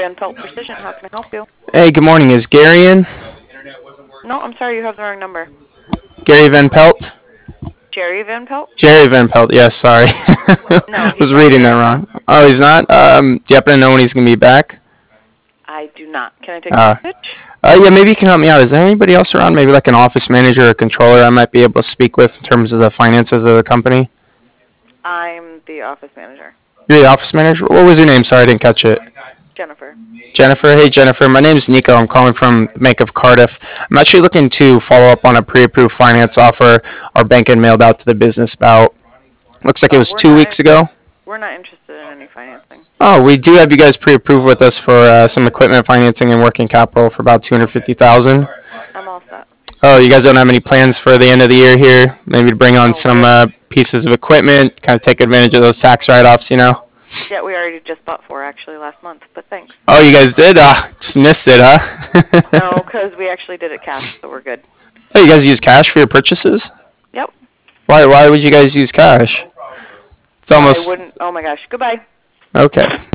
Van Pelt Precision. How can I help you? Hey, good morning. Is Gary in? No, I'm sorry, you have the wrong number. Gary Van Pelt? Jerry Van Pelt? Jerry Van Pelt, yes, sorry. No, he's Was not reading here that right now. wrong. Oh, he's not? Do you happen to know when he's going to be back? I do not. Can I take a Uh, message? yeah, maybe you can help me out. Is there anybody else around, maybe like an office manager or controller I might be able to speak with in terms of the finances of the company? I'm the office manager. You're the office manager? What was your name? Sorry, I didn't catch it. Jennifer. Jennifer. Hey, Jennifer. My name's Nico. I'm calling from Bank of Cardiff. I'm actually looking to follow up on a pre-approved finance offer our bank had mailed out to the business about, looks like it was We're 2 weeks ago. We're not interested in any financing. Oh, we do have you guys pre-approved with us for some equipment financing and working capital for about 250,000. I'm all set. Oh, you guys don't have any plans for the end of the year here? Maybe to bring on No, some pieces of equipment, kind of take advantage of those tax write-offs, you know? Yeah, we already just bought 4 actually last month, but thanks. Oh, you guys did? Just missed it, huh? No, because we actually did it cash, so we're good. Oh, you guys use cash for your purchases? Yep. Why would you guys use cash? It's I almost wouldn't. Oh my gosh. Goodbye. okay.